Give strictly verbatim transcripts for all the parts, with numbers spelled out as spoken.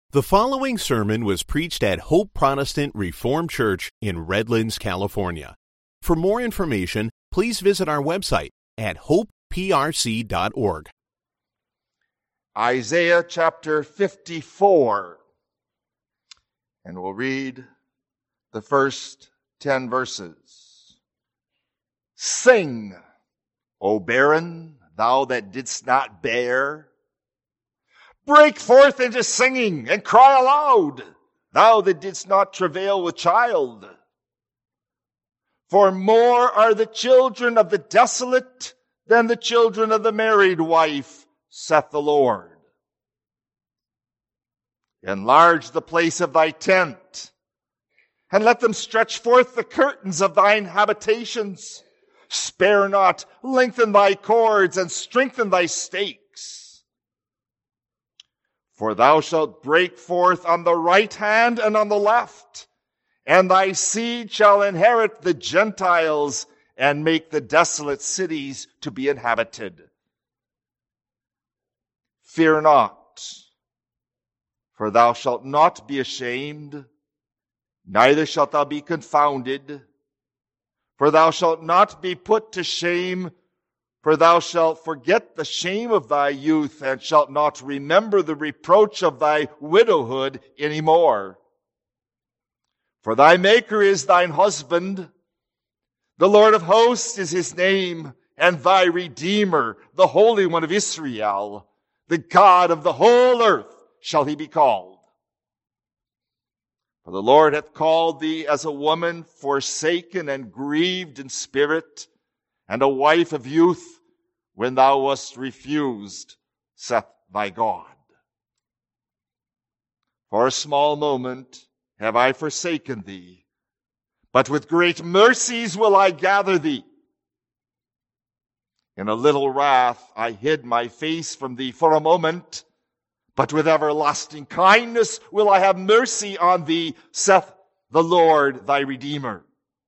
The following sermon was preached at Hope Protestant Reformed Church in Redlands, California. For more information, please visit our website at hope p r c dot org. Isaiah chapter fifty-four, and we'll read the first ten verses. Sing, O barren, thou that didst not bear. Break forth into singing and cry aloud, thou that didst not travail with child. For more are the children of the desolate than the children of the married wife, saith the Lord. Enlarge the place of thy tent, and let them stretch forth the curtains of thine habitations. Spare not, lengthen thy cords, and strengthen thy stakes. For thou shalt break forth on the right hand and on the left, and thy seed shall inherit the Gentiles, and make the desolate cities to be inhabited. Fear not, for thou shalt not be ashamed, neither shalt thou be confounded. For thou shalt not be put to shame, for thou shalt forget the shame of thy youth, and shalt not remember the reproach of thy widowhood any more. For thy Maker is thine husband, the Lord of hosts is his name, and thy Redeemer, the Holy One of Israel, the God of the whole earth shall he be called. For the Lord hath called thee as a woman forsaken and grieved in spirit, and a wife of youth, when thou wast refused, saith thy God. For a small moment have I forsaken thee, but with great mercies will I gather thee. In a little wrath I hid my face from thee for a moment, but with everlasting kindness will I have mercy on thee, saith the Lord thy Redeemer.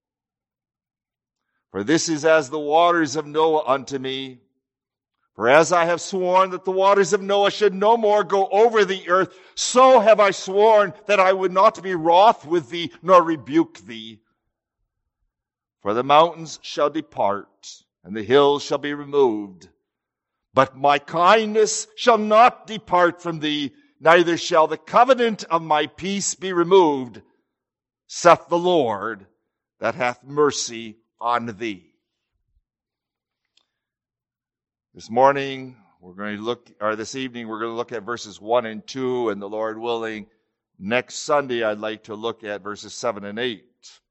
For this is as the waters of Noah unto me. For as I have sworn that the waters of Noah should no more go over the earth, so have I sworn that I would not be wroth with thee, nor rebuke thee. For the mountains shall depart, and the hills shall be removed. But my kindness shall not depart from thee, neither shall the covenant of my peace be removed, saith the Lord that hath mercy on thee. This morning, we're going to look, or this evening, we're going to look at verses one and two, and the Lord willing, next Sunday, I'd like to look at verses seven and eight.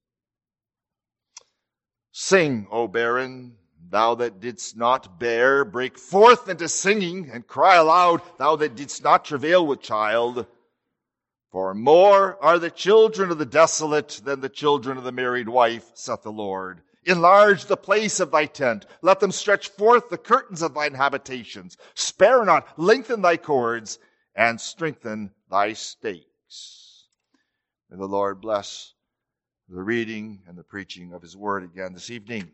Sing, O barren, thou that didst not bear, break forth into singing, and cry aloud, thou that didst not travail with child. For more are the children of the desolate than the children of the married wife, saith the Lord. Enlarge the place of thy tent. Let them stretch forth the curtains of thine habitations. Spare not, lengthen thy cords, and strengthen thy stakes. May the Lord bless the reading and the preaching of his word again this evening.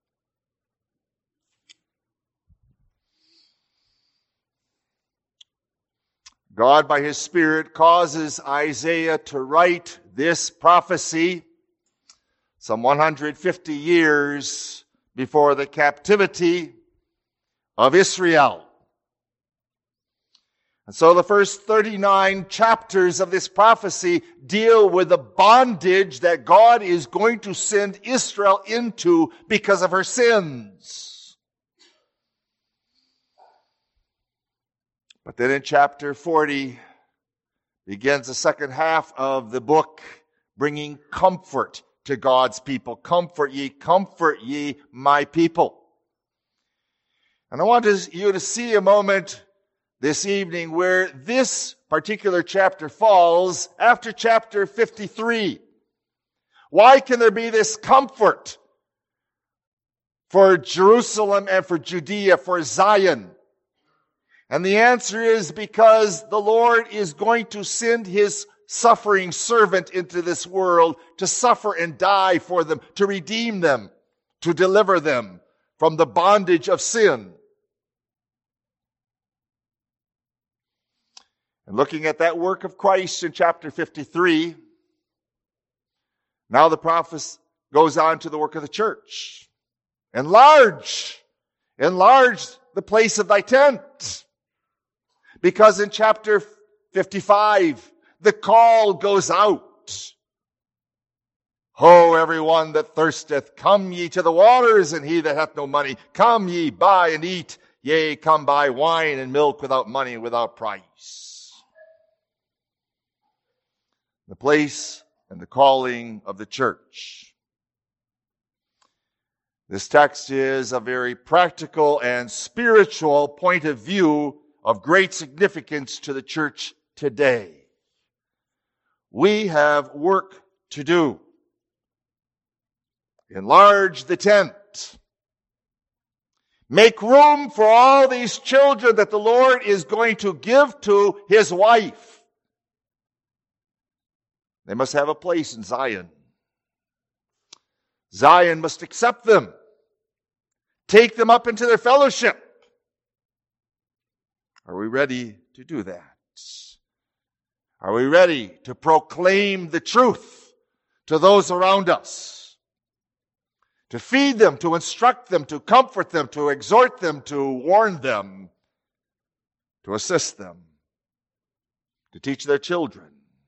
God, by his Spirit, causes Isaiah to write this prophecy some one hundred fifty years before the captivity of Israel. And so the first thirty-nine chapters of this prophecy deal with the bondage that God is going to send Israel into because of her sins. But then in chapter forty begins the second half of the book, bringing comfort to God's people. Comfort ye, comfort ye, my people. And I want you to see a moment this evening where this particular chapter falls after chapter fifty-three. Why can there be this comfort for Jerusalem and for Judea, for Zion? And the answer is because the Lord is going to send his suffering servant into this world to suffer and die for them, to redeem them, to deliver them from the bondage of sin. And looking at that work of Christ in chapter fifty-three, now the prophet goes on to the work of the church. Enlarge, enlarge the place of thy tent. Because in chapter fifty-five, the call goes out. Ho, everyone that thirsteth, come ye to the waters, and he that hath no money, come ye, buy and eat. Yea, come buy wine and milk without money and without price. The place and the calling of the church. This text is a very practical and spiritual point of view of great significance to the church today. We have work to do. Enlarge the tent. Make room for all these children that the Lord is going to give to his wife. They must have a place in Zion. Zion must accept them. Take them up into their fellowship. Are we ready to do that? Are we ready to proclaim the truth to those around us? To feed them, to instruct them, to comfort them, to exhort them, to warn them, to assist them, to teach their children,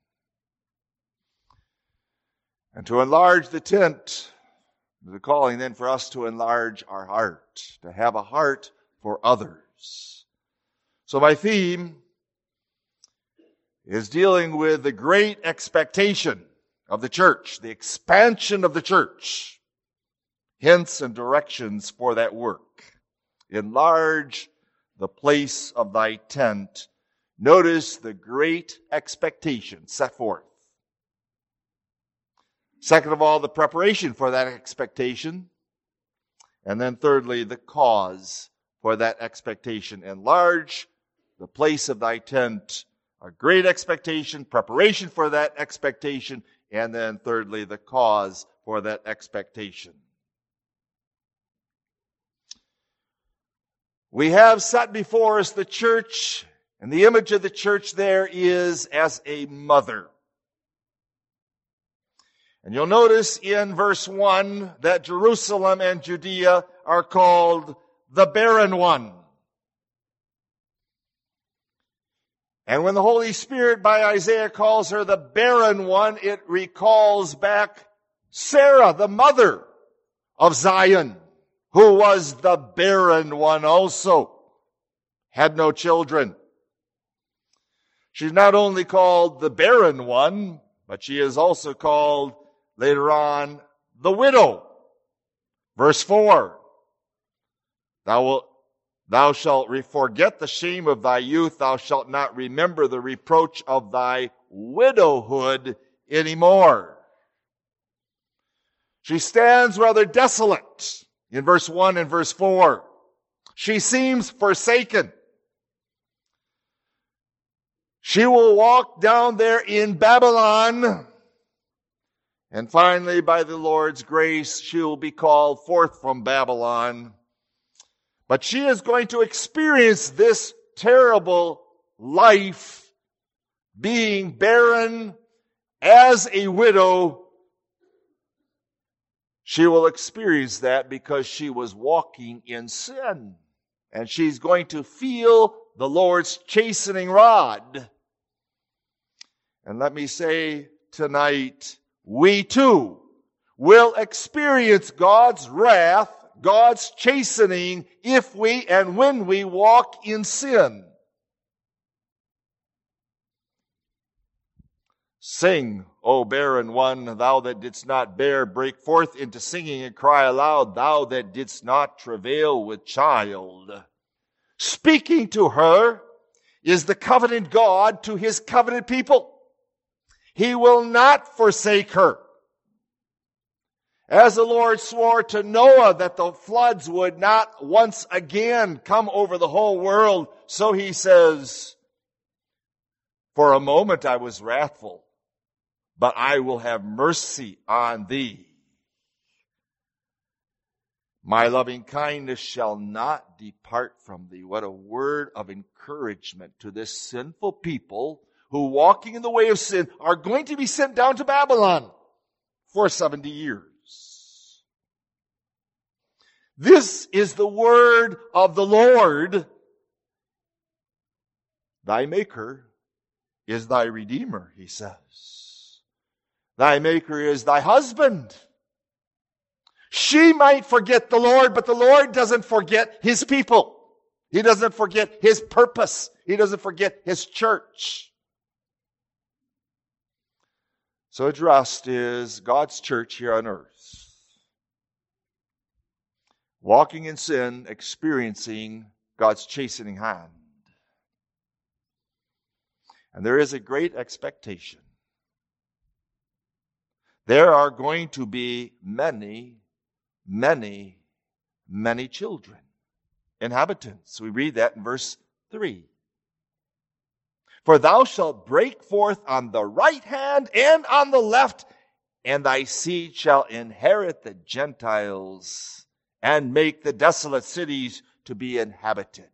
and to enlarge the tent. The calling then for us to enlarge our heart, to have a heart for others. So my theme is dealing with the great expectation of the church, the expansion of the church. Hints and directions for that work. Enlarge the place of thy tent. Notice the great expectation set forth. Second of all, the preparation for that expectation. And then thirdly, the cause for that expectation. Enlarge the place of thy tent. A great expectation, preparation for that expectation, and then thirdly, the cause for that expectation. We have set before us the church, and the image of the church there is as a mother. And you'll notice in verse one that Jerusalem and Judea are called the barren one. And when the Holy Spirit by Isaiah calls her the barren one, it recalls back Sarah, the mother of Zion, who was the barren one also, had no children. She's not only called the barren one, but she is also called later on the widow. Verse four, thou wilt, thou shalt forget the shame of thy youth, thou shalt not remember the reproach of thy widowhood anymore. She stands rather desolate. In verse one and verse four, she seems forsaken. She will walk down there in Babylon. And finally, by the Lord's grace, she will be called forth from Babylon. But she is going to experience this terrible life, being barren as a widow. She will experience that because she was walking in sin. And she's going to feel the Lord's chastening rod. And let me say tonight, we too will experience God's wrath, God's chastening, if we and when we walk in sin. Sing, O barren one, thou that didst not bear, break forth into singing and cry aloud, thou that didst not travail with child. Speaking to her is the covenant God to his covenant people. He will not forsake her. As the Lord swore to Noah that the floods would not once again come over the whole world, so he says, for a moment I was wrathful, but I will have mercy on thee. My loving kindness shall not depart from thee. What a word of encouragement to this sinful people who, walking in the way of sin, are going to be sent down to Babylon for seventy years. This is the word of the Lord. Thy Maker is thy Redeemer, he says. Thy Maker is thy husband. She might forget the Lord, but the Lord doesn't forget his people. He doesn't forget his purpose. He doesn't forget his church. So addressed is God's church here on earth. Walking in sin, experiencing God's chastening hand. And there is a great expectation. There are going to be many Many, many children, inhabitants. We read that in verse three. For thou shalt break forth on the right hand and on the left, and thy seed shall inherit the Gentiles and make the desolate cities to be inhabited.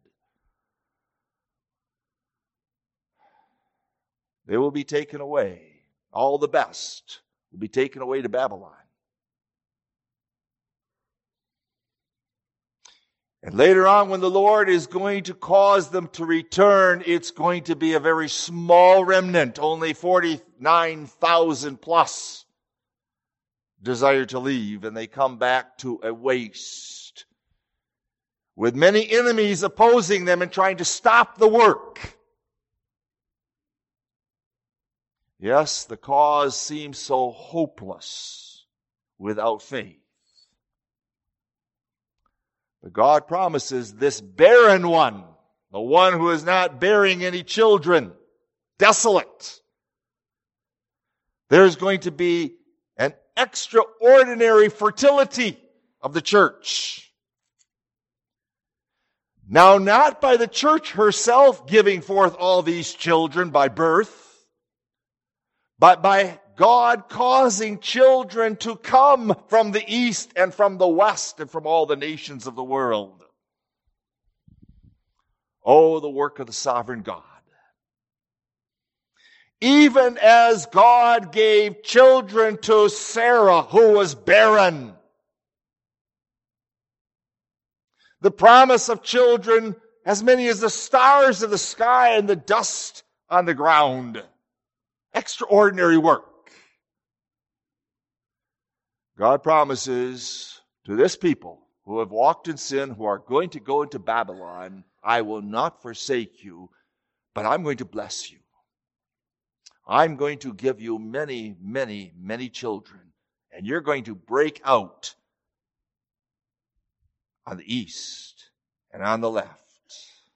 They will be taken away. All the best will be taken away to Babylon. And later on, when the Lord is going to cause them to return, it's going to be a very small remnant. Only forty-nine thousand plus desire to leave, and they come back to a waste, with many enemies opposing them and trying to stop the work. Yes, the cause seems so hopeless without faith. But God promises this barren one, the one who is not bearing any children, desolate. There's going to be an extraordinary fertility of the church. Now, not by the church herself giving forth all these children by birth, but by God causing children to come from the east and from the west and from all the nations of the world. Oh, the work of the sovereign God. Even as God gave children to Sarah, who was barren. The promise of children, as many as the stars of the sky and the dust on the ground. Extraordinary work. God promises to this people who have walked in sin, who are going to go into Babylon, I will not forsake you, but I'm going to bless you. I'm going to give you many, many, many children, and you're going to break out on the east and on the left.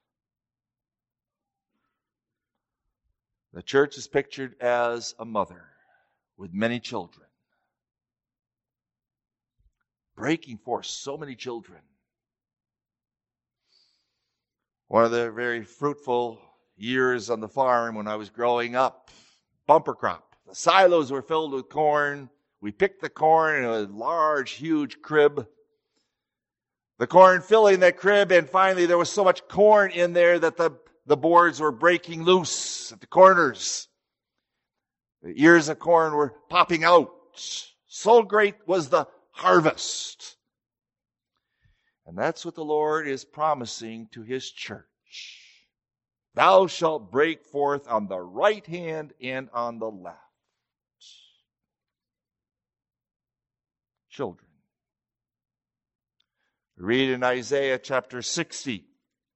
The church is pictured as a mother with many children. Breaking forth so many children. One of the very fruitful years on the farm when I was growing up, bumper crop. The silos were filled with corn. We picked the corn in a large, huge crib. The corn filling that crib, and finally there was so much corn in there that the, the boards were breaking loose at the corners. The ears of corn were popping out. So great was the harvest. And that's what the Lord is promising to his church. Thou shalt break forth on the right hand and on the left. Children. We read in Isaiah chapter sixty,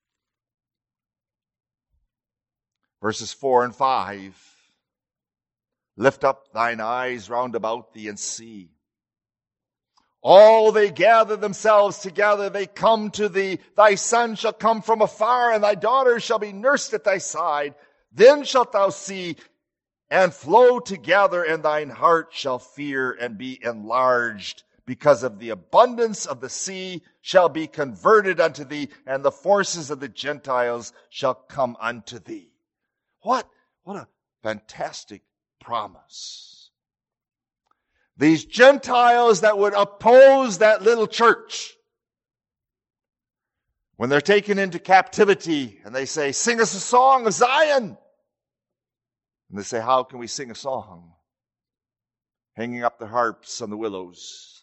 verses four and five. Lift up thine eyes round about thee and see. All they gather themselves together, they come to thee. Thy son shall come from afar, and thy daughter shall be nursed at thy side. Then shalt thou see and flow together, and thine heart shall fear and be enlarged, because of the abundance of the sea shall be converted unto thee, and the forces of the Gentiles shall come unto thee. What, what a fantastic promise. These Gentiles that would oppose that little church, When they're taken into captivity and they say, sing us a song of Zion. And they say, how can we sing a song? Hanging up their harps on the willows.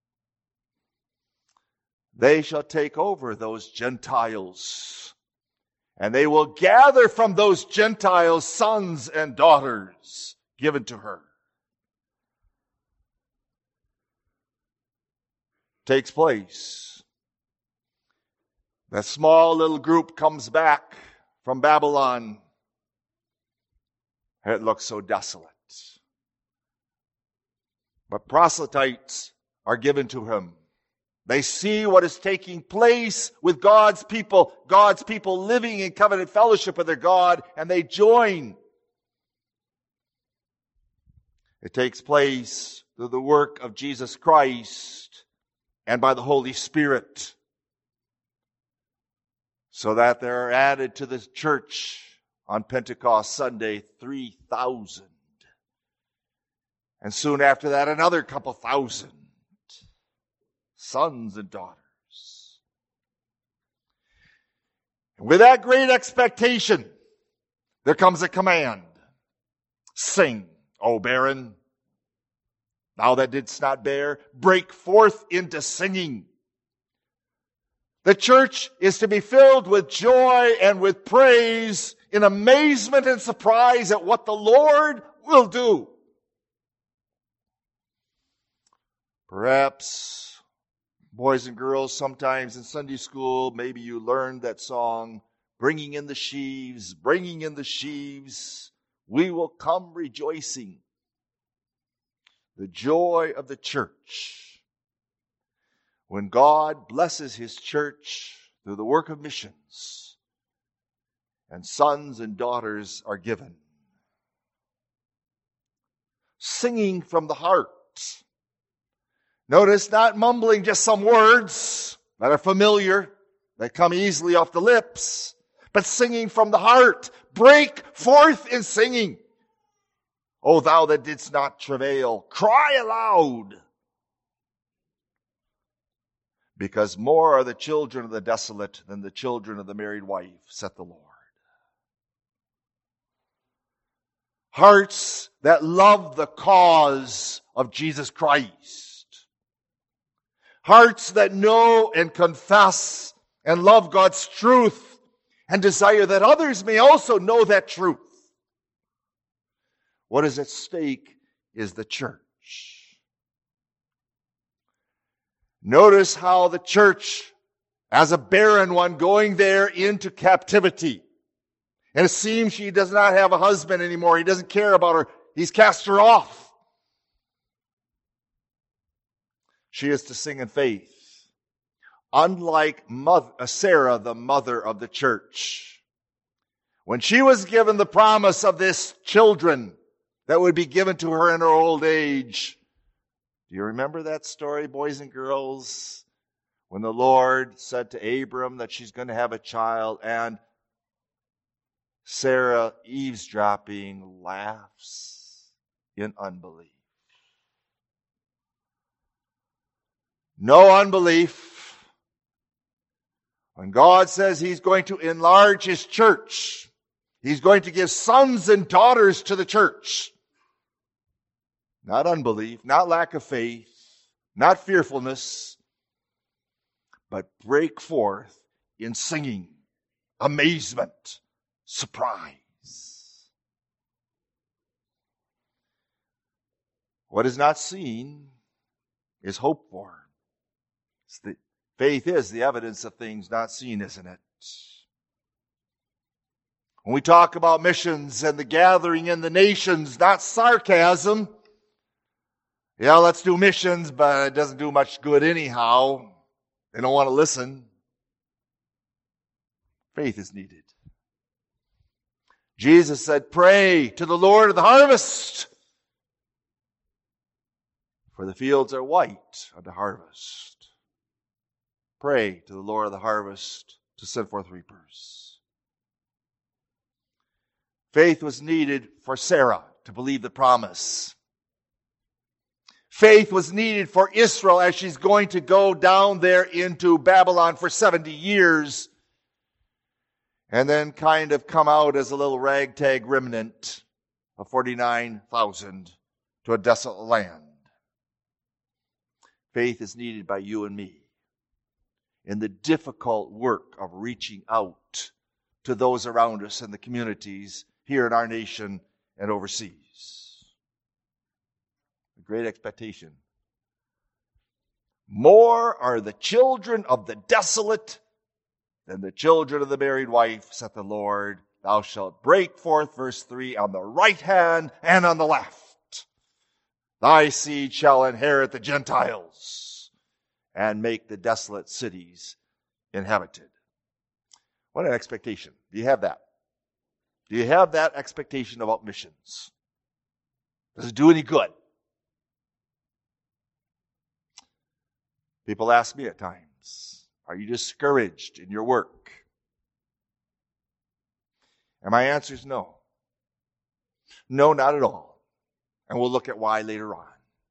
They shall take over those Gentiles, and they will gather from those Gentiles sons and daughters given to her. Takes place. That small little group comes back from Babylon. It looks so desolate. But proselytes are given to him. They see what is taking place with God's people, God's people living in covenant fellowship with their God, and they join. It takes place through the work of Jesus Christ and by the Holy Spirit, so that there are added to the church on Pentecost Sunday three thousand. And soon after that, another couple thousand sons and daughters. And with that great expectation, there comes a command. Sing, O barren, thou that didst not bear, break forth into singing. The church is to be filled with joy and with praise, in amazement and surprise at what the Lord will do. Perhaps, boys and girls, sometimes in Sunday school, maybe you learned that song, bringing in the sheaves, bringing in the sheaves, we will come rejoicing. The joy of the church. When God blesses His church through the work of missions, and sons and daughters are given. Singing from the heart. Notice, not mumbling just some words that are familiar, that come easily off the lips, but singing from the heart. Break forth in singing. O thou that didst not travail, cry aloud. Because more are the children of the desolate than the children of the married wife, saith the Lord. Hearts that love the cause of Jesus Christ. Hearts that know and confess and love God's truth and desire that others may also know that truth. What is at stake is the church. Notice how the church, as a barren one going there into captivity, and it seems she does not have a husband anymore. He doesn't care about her. He's cast her off. She is to sing in faith. Unlike mother, Sarah, the mother of the church. When she was given the promise of this children that would be given to her in her old age. Do you remember that story, boys and girls? When the Lord said to Abram that she's going to have a child, and Sarah, eavesdropping, laughs in unbelief. No unbelief. When God says He's going to enlarge His church, He's going to give sons and daughters to the church. Not unbelief, not lack of faith, not fearfulness, but break forth in singing, amazement, surprise. What is not seen is hoped for. It's the, faith is the evidence of things not seen, isn't it? When we talk about missions and the gathering in the nations, not sarcasm. Yeah, let's do missions, but it doesn't do much good anyhow. They don't want to listen. Faith is needed. Jesus said, pray to the Lord of the harvest, for the fields are white unto harvest. Pray to the Lord of the harvest to send forth reapers. Faith was needed for Sarah to believe the promise. Faith was needed for Israel as she's going to go down there into Babylon for seventy years and then kind of come out as a little ragtag remnant of forty-nine thousand to a desolate land. Faith is needed by you and me in the difficult work of reaching out to those around us in the communities here in our nation and overseas. A great expectation. More are the children of the desolate than the children of the married wife, saith the Lord. Thou shalt break forth, verse three, on the right hand and on the left. Thy seed shall inherit the Gentiles and make the desolate cities inhabited. What an expectation. Do you have that? Do you have that expectation about missions? Does it do any good? People ask me at times, are you discouraged in your work? And my answer is no. No, not at all. And we'll look at why later on.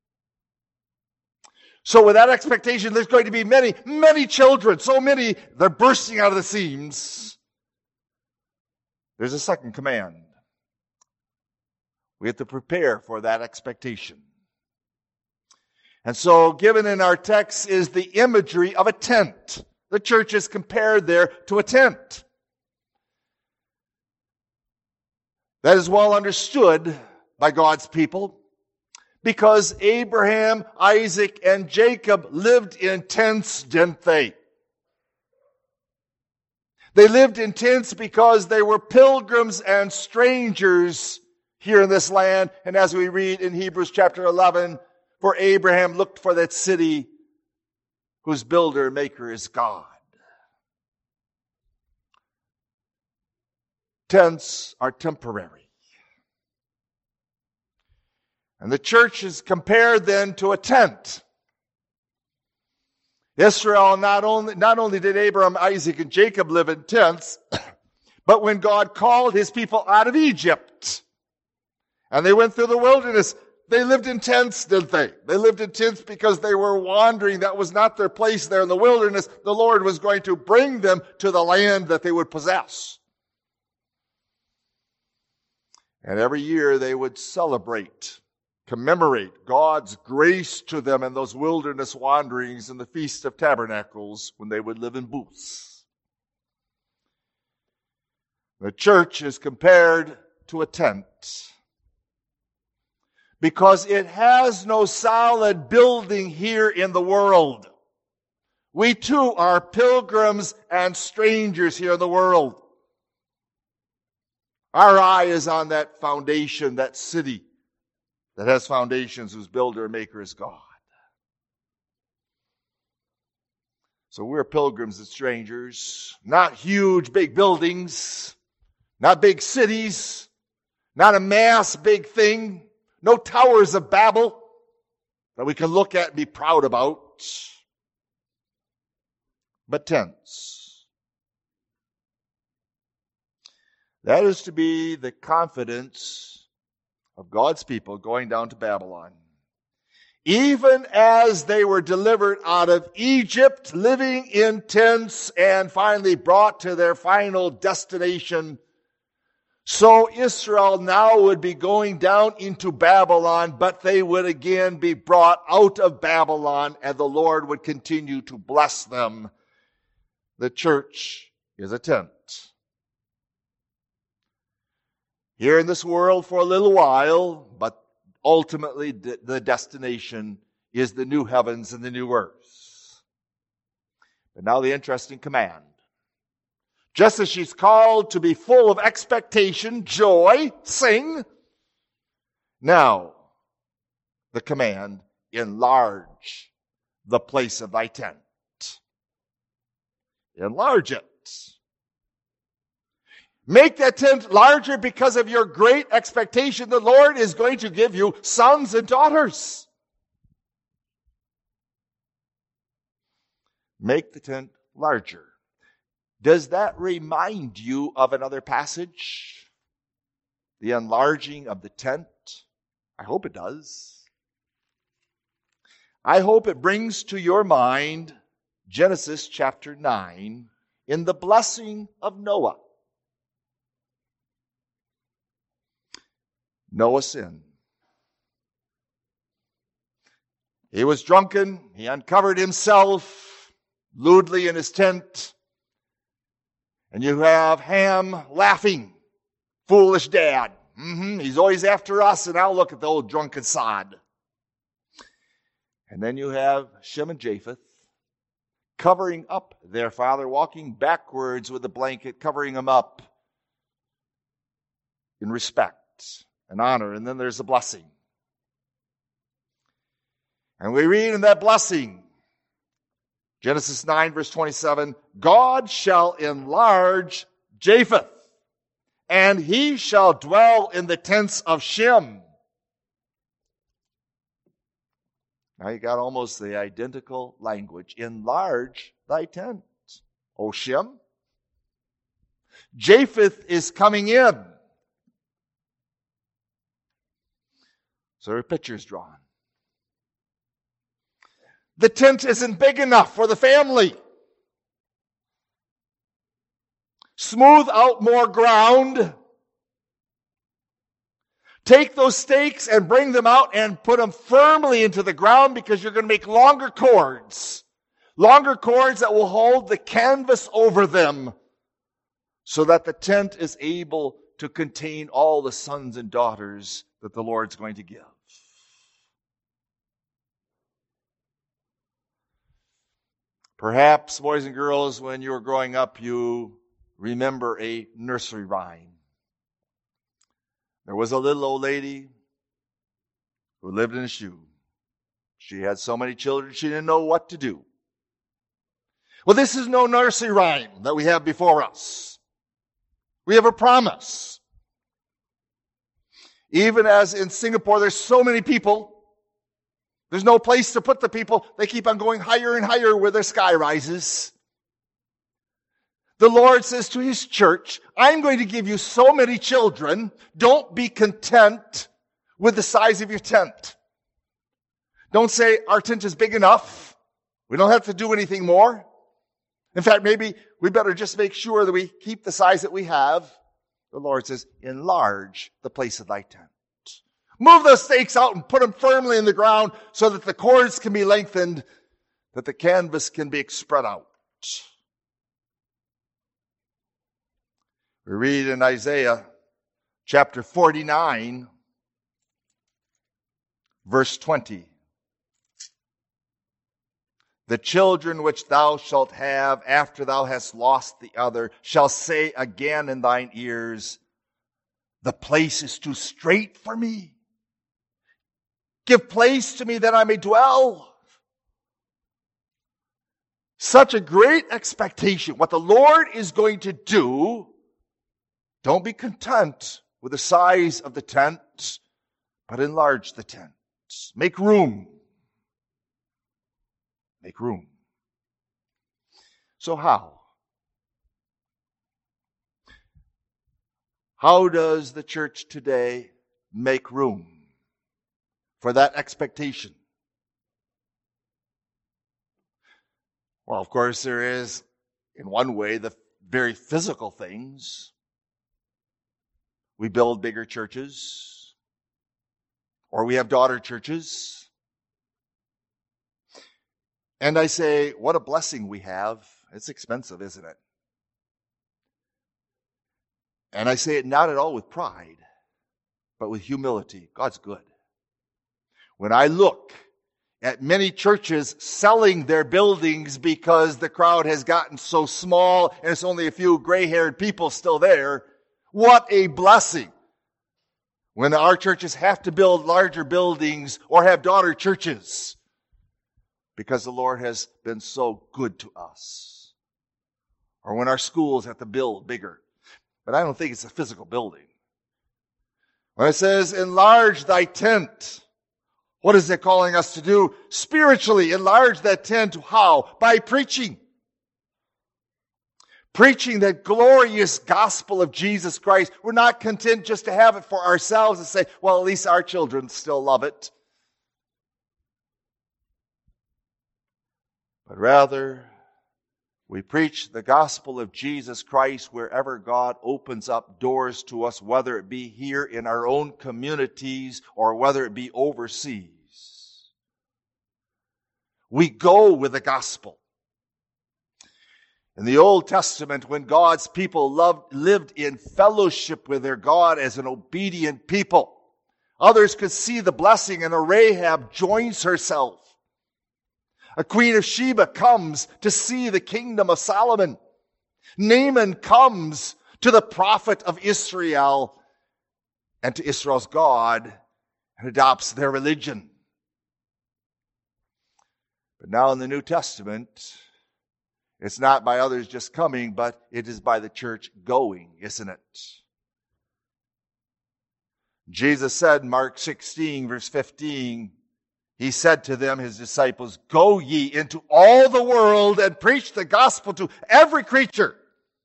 So with that expectation, there's going to be many, many children. So many, they're bursting out of the seams. There's a second command. We have to prepare for that expectation. And so given in our text is the imagery of a tent. The church is compared there to a tent. That is well understood by God's people because Abraham, Isaac, and Jacob lived in tents, didn't they? They lived in tents because they were pilgrims and strangers here in this land. And as we read in Hebrews chapter eleven, for Abraham looked for that city whose builder and maker is God. Tents are temporary. And the church is compared then to a tent. Israel, not only, not only did Abraham, Isaac, and Jacob live in tents, but when God called his people out of Egypt, and they went through the wilderness, they lived in tents, didn't they? They lived in tents because they were wandering. That was not their place there in the wilderness. The Lord was going to bring them to the land that they would possess. And every year they would celebrate, commemorate God's grace to them in those wilderness wanderings in the Feast of Tabernacles when they would live in booths. The church is compared to a tent because it has no solid building here in the world. We too are pilgrims and strangers here in the world. Our eye is on that foundation, that city that has foundations whose builder and maker is God. So we're pilgrims and strangers, not huge big buildings, not big cities, not a mass big thing, no towers of Babel that we can look at and be proud about, but tents. That is to be the confidence of God's people going down to Babylon. Even as they were delivered out of Egypt, living in tents, and finally brought to their final destination, so Israel now would be going down into Babylon, but they would again be brought out of Babylon, and the Lord would continue to bless them. The church is a tent. Here in this world for a little while, but ultimately the destination is the new heavens and the new earth. But now the interesting command. Just as she's called to be full of expectation, joy, sing, now the command, enlarge the place of thy tent. Enlarge it. Make that tent larger because of your great expectation. The Lord is going to give you sons and daughters. Make the tent larger. Does that remind you of another passage? The enlarging of the tent? I hope it does. I hope it brings to your mind Genesis chapter nine in the blessing of Noah. Noah sinned. He was drunken. He uncovered himself lewdly in his tent. And you have Ham laughing. Foolish dad. Mm-hmm. He's always after us, and now look at the old drunken sod. And then you have Shem and Japheth covering up their father, walking backwards with a blanket, covering him up in respect and honor. And then there's a blessing. And we read in that blessing, Genesis nine, verse twenty-seven, God shall enlarge Japheth, and he shall dwell in the tents of Shem. Now you got almost the identical language. Enlarge thy tent, O Shem. Japheth is coming in. So a picture is drawn. The tent isn't big enough for the family. Smooth out more ground. Take those stakes and bring them out and put them firmly into the ground, because you're going to make longer cords. Longer cords that will hold the canvas over them so that the tent is able to contain all the sons and daughters that the Lord's going to give. Perhaps, boys and girls, when you were growing up, you remember a nursery rhyme. There was a little old lady who lived in a shoe. She had so many children, she didn't know what to do. Well, this is no nursery rhyme that we have before us. We have a promise. Even as in Singapore, there's so many people, there's no place to put the people. They keep on going higher and higher where their sky rises. The Lord says to His church, I'm going to give you so many children. Don't be content with the size of your tent. Don't say, our tent is big enough. We don't have to do anything more. In fact, maybe we better just make sure that we keep the size that we have. The Lord says, enlarge the place of thy tent. Move those stakes out and put them firmly in the ground so that the cords can be lengthened, that the canvas can be spread out. We read in Isaiah chapter forty-nine, verse twenty. The children which thou shalt have after thou hast lost the other shall say again in thine ears, the place is too strait for me. Give place to me that I may dwell. Such a great expectation. What the Lord is going to do. Don't be content with the size of the tent, but enlarge the tent. Make room. Make room. So how? How does the church today make room for that expectation? Well, of course, there is, in one way, the very physical things. We build bigger churches, or we have daughter churches. And I say, what a blessing we have. It's expensive, isn't it? And I say it not at all with pride, but with humility. God's good. When I look at many churches selling their buildings because the crowd has gotten so small and it's only a few gray-haired people still there, what a blessing. When our churches have to build larger buildings or have daughter churches because the Lord has been so good to us. Or when our schools have to build bigger. But I don't think it's a physical building. When it says, enlarge thy tent, what is it calling us to do? Spiritually, enlarge that tent. How? By preaching. Preaching that glorious gospel of Jesus Christ. We're not content just to have it for ourselves and say, well, at least our children still love it. but rather we preach the gospel of Jesus Christ wherever God opens up doors to us, whether it be here in our own communities or whether it be overseas. We go with the gospel. In the Old Testament, when God's people loved, lived in fellowship with their God as an obedient people, others could see the blessing, and a Rahab joins herself. A queen of Sheba comes to see the kingdom of Solomon. Naaman comes to the prophet of Israel and to Israel's God and adopts their religion. But now in the New Testament, it's not by others just coming, but it is by the church going, isn't it? Jesus said in Mark sixteen, verse fifteen, He said to them, His disciples, "Go ye into all the world and preach the gospel to every creature.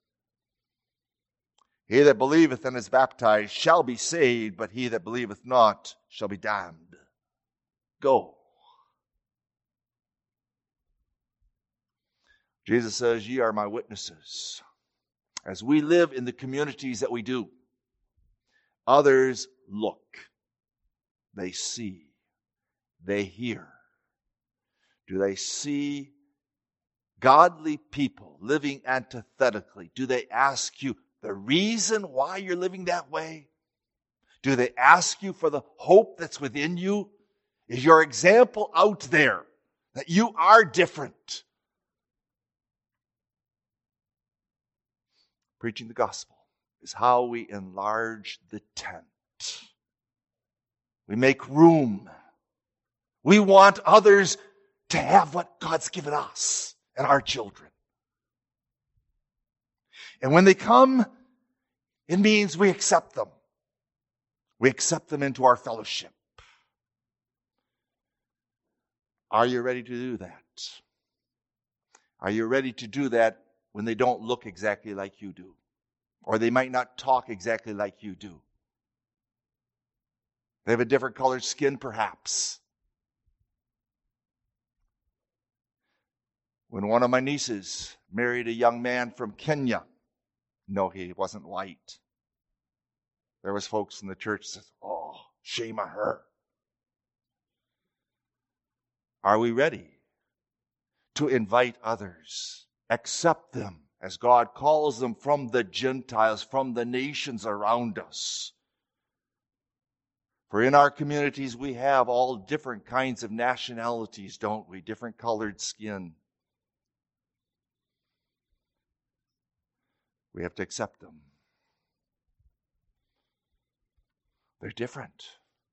He that believeth and is baptized shall be saved, but he that believeth not shall be damned." Go. Jesus says, "Ye are my witnesses." As we live in the communities that we do, others look, they see, they hear. Do they see godly people living antithetically? Do they ask you the reason why you're living that way? Do they ask you for the hope that's within you? Is your example out there that you are different? Preaching the gospel is how we enlarge the tent. We make room. We want others to have what God's given us and our children. And when they come, it means we accept them. We accept them into our fellowship. Are you ready to do that? Are you ready to do that when they don't look exactly like you do? Or they might not talk exactly like you do? They have a different colored skin, perhaps. When one of my nieces married a young man from Kenya, no, he wasn't white. There was folks in the church that said, "Oh, shame on her." Are we ready to invite others, accept them as God calls them from the Gentiles, from the nations around us? For in our communities we have all different kinds of nationalities, don't we? Different colored skin. We have to accept them. They're different.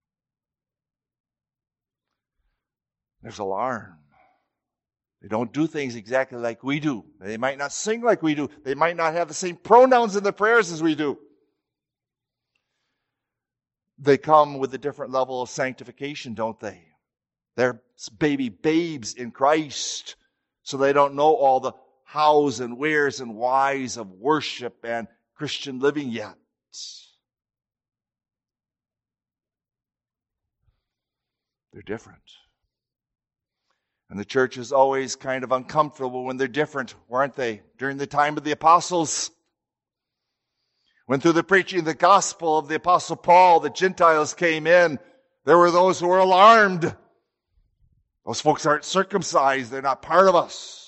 There's alarm. They don't do things exactly like we do. They might not sing like we do. They might not have the same pronouns in the prayers as we do. They come with a different level of sanctification, don't they? They're baby babes in Christ, so they don't know all the hows and wheres and whys of worship and Christian living yet. They're different. And the church is always kind of uncomfortable when they're different, weren't they? During the time of the apostles, when through the preaching of the gospel of the apostle Paul, the Gentiles came in, there were those who were alarmed. Those folks aren't circumcised. They're not part of us.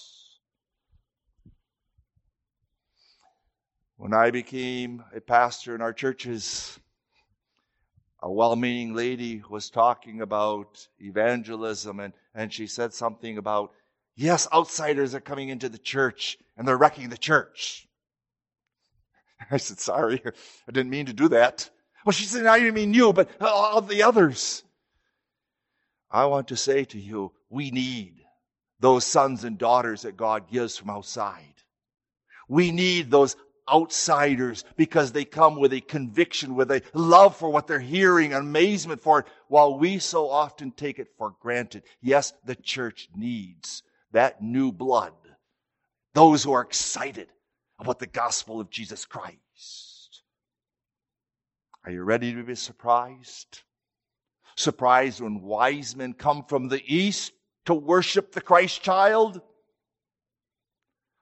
When I became a pastor in our churches, a well-meaning lady was talking about evangelism, and, and she said something about, yes, outsiders are coming into the church and they're wrecking the church. I said, sorry, I didn't mean to do that. Well, she said, I didn't mean you, but all the others. I want to say to you, we need those sons and daughters that God gives from outside. We need those outsiders because they come with a conviction, with a love for what they're hearing, amazement for it, while we so often take it for granted. Yes, the church needs that new blood. Those who are excited about the gospel of Jesus Christ. Are you ready to be surprised? Surprised when wise men come from the east to worship the Christ child?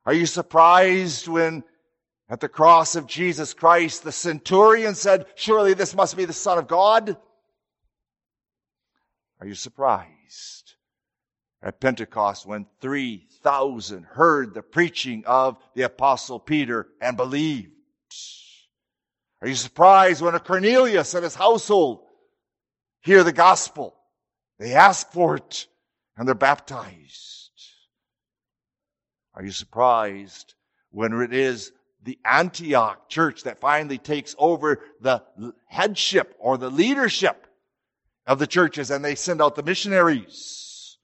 Are you surprised when at the cross of Jesus Christ the centurion said, "Surely this must be the Son of God"? Are you surprised at Pentecost when three thousand heard the preaching of the Apostle Peter and believed? Are you surprised when a Cornelius and his household hear the gospel? They ask for it and they're baptized. Are you surprised when it is the Antioch church that finally takes over the headship or the leadership of the churches and they send out the missionaries?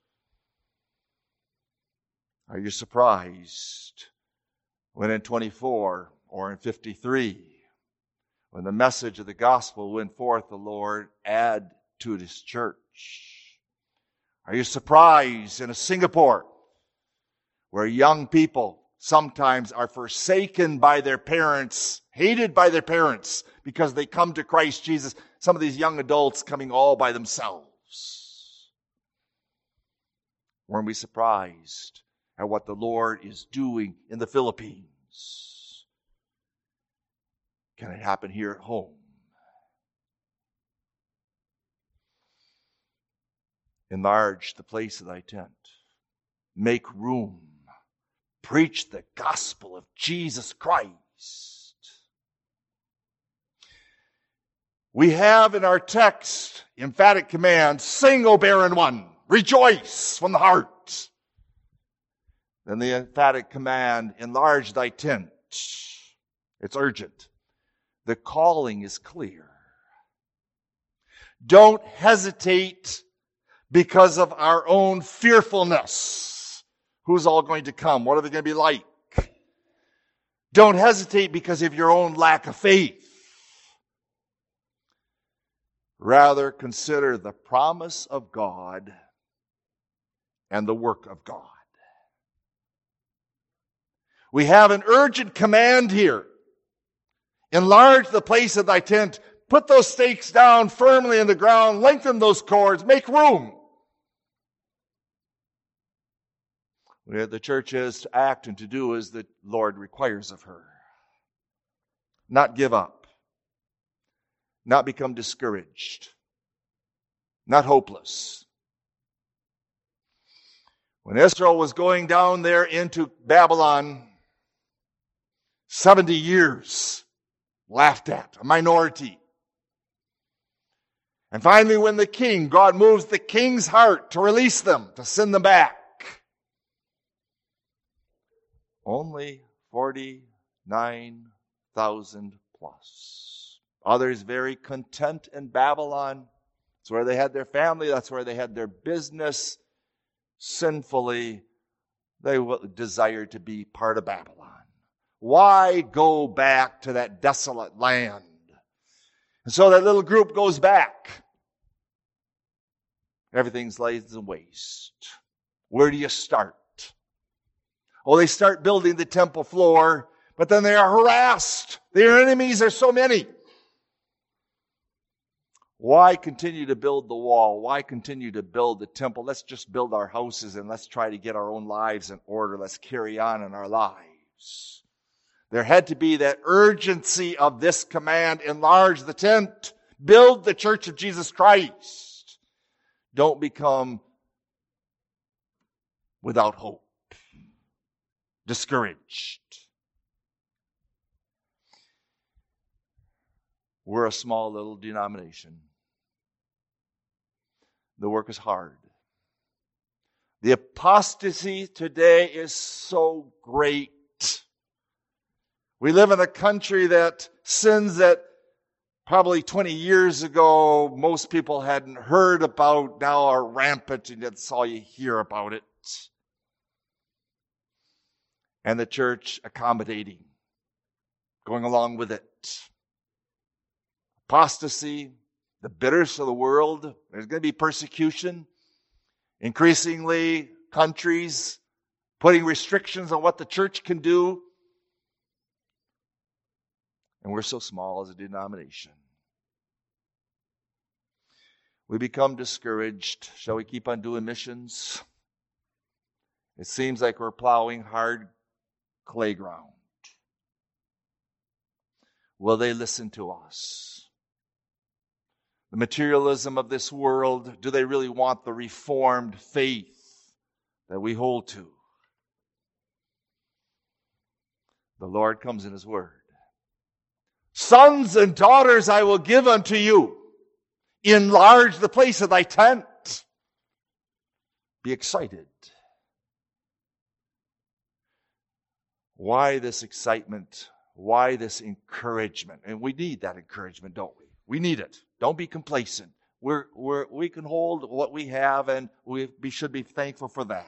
Are you surprised when in twenty-four or in fifty-three, when the message of the gospel went forth, the Lord add to His church? Are you surprised in a Singapore where young people sometimes are forsaken by their parents, hated by their parents because they come to Christ Jesus? Some of these young adults coming all by themselves. Weren't we surprised at what the Lord is doing in the Philippines? Can it happen here at home? Enlarge the place of thy tent. Make room. Preach the gospel of Jesus Christ. We have in our text emphatic command, "Sing, O barren one, rejoice from the heart." Then the emphatic command, "Enlarge thy tent." It's urgent. The calling is clear. Don't hesitate because of our own fearfulness. Who's all going to come? What are they going to be like? Don't hesitate because of your own lack of faith. Rather, consider the promise of God and the work of God. We have an urgent command here. Enlarge the place of thy tent. Put those stakes down firmly in the ground. Lengthen those cords. Make room. Where the church is to act and to do as the Lord requires of her. Not give up. Not become discouraged. Not hopeless. When Israel was going down there into Babylon, seventy years laughed at, a minority. And finally, when the king, God moves the king's heart to release them, to send them back. Only forty-nine thousand plus. Others very content in Babylon. That's where they had their family. That's where they had their business. Sinfully, they desired to be part of Babylon. Why go back to that desolate land? And so that little group goes back. Everything's laid in waste. Where do you start? Oh, they start building the temple floor, but then they are harassed. Their enemies are so many. Why continue to build the wall? Why continue to build the temple? Let's just build our houses and let's try to get our own lives in order. Let's carry on in our lives. There had to be that urgency of this command. Enlarge the tent. Build the church of Jesus Christ. Don't become without hope. Discouraged. We're a small little denomination. The work is hard. The apostasy today is so great. We live in a country that sins that probably twenty years ago most people hadn't heard about now are rampant, and that's all you hear about it. And the church accommodating, going along with it. Apostasy, the bitterness of the world. There's going to be persecution. Increasingly, countries putting restrictions on what the church can do. And we're so small as a denomination. We become discouraged. Shall we keep on doing missions? It seems like we're plowing hard clay ground. Will they listen to us? The materialism of this world, do they really want the reformed faith that we hold to? The Lord comes in His Word. Sons and daughters I will give unto you. Enlarge the place of thy tent. Be excited. Why this excitement? Why this encouragement? And we need that encouragement, don't we? We need it. Don't be complacent. We're, we're, we can hold what we have, and we, we should be thankful for that.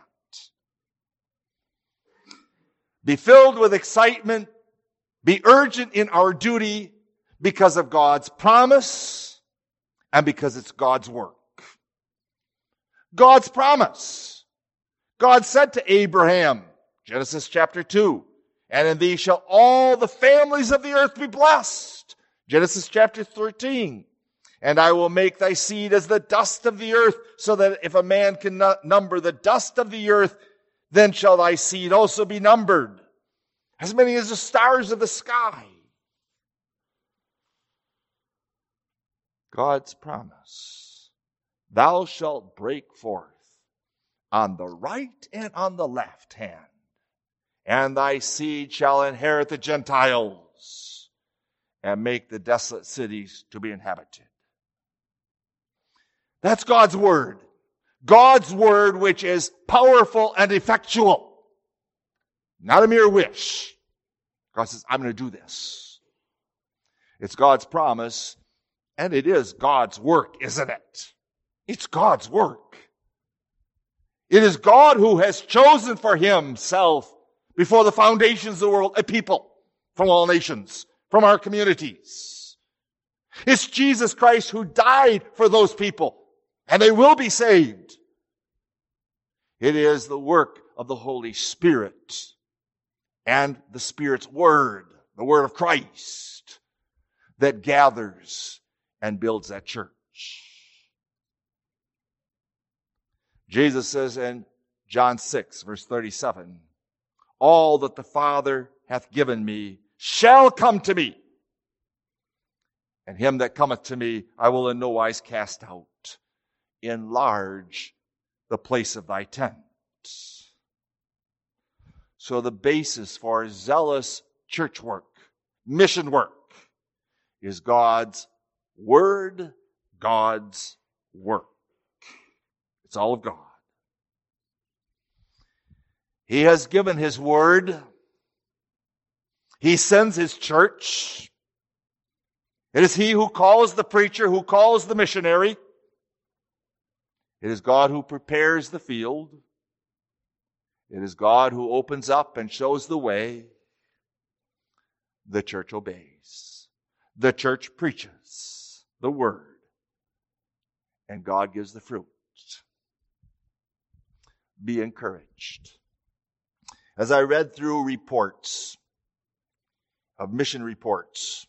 Be filled with excitement. Be urgent in our duty because of God's promise and because it's God's work. God's promise. God said to Abraham, Genesis chapter two, and in thee shall all the families of the earth be blessed. Genesis chapter thirteen. And I will make thy seed as the dust of the earth, so that if a man can number the dust of the earth, then shall thy seed also be numbered, as many as the stars of the sky. God's promise. Thou shalt break forth on the right and on the left hand, and thy seed shall inherit the Gentiles and make the desolate cities to be inhabited. That's God's word. God's word, which is powerful and effectual. Not a mere wish. God says, I'm going to do this. It's God's promise, and it is God's work, isn't it? It's God's work. It is God who has chosen for Himself, before the foundations of the world, a people from all nations, from our communities. It's Jesus Christ who died for those people, and they will be saved. It is the work of the Holy Spirit and the Spirit's Word, the Word of Christ, that gathers and builds that church. Jesus says in John six, verse thirty-seven, all that the Father hath given me shall come to me, and him that cometh to me I will in no wise cast out. Enlarge the place of thy tent. So the basis for zealous church work, mission work, is God's Word, God's work. It's all of God. He has given His Word. He sends His church. It is He who calls the preacher, who calls the missionary. It is God who prepares the field. It is God who opens up and shows the way. The church obeys. The church preaches the Word. And God gives the fruit. Be encouraged. As I read through reports of mission reports,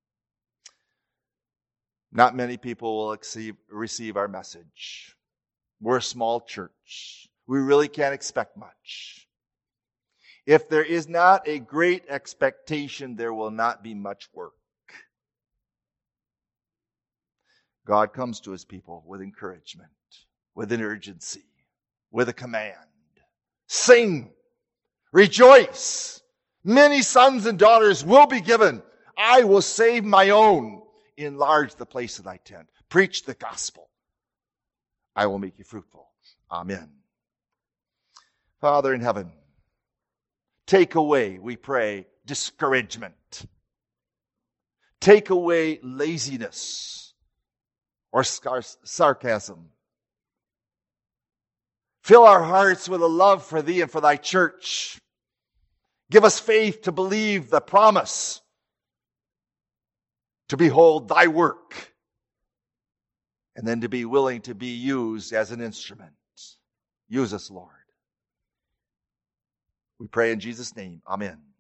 not many people will receive, receive our message. We're a small church. We really can't expect much. If there is not a great expectation, there will not be much work. God comes to His people with encouragement, with an urgency, with a command. Sing, rejoice. Many sons and daughters will be given. I will save my own. Enlarge the place of thy tent. Preach the gospel. I will make you fruitful. Amen. Father in heaven, take away, we pray, discouragement. Take away laziness or sarcasm. Fill our hearts with a love for Thee and for Thy church. Give us faith to believe the promise, to behold Thy work, and then to be willing to be used as an instrument. Use us, Lord. We pray in Jesus' name. Amen.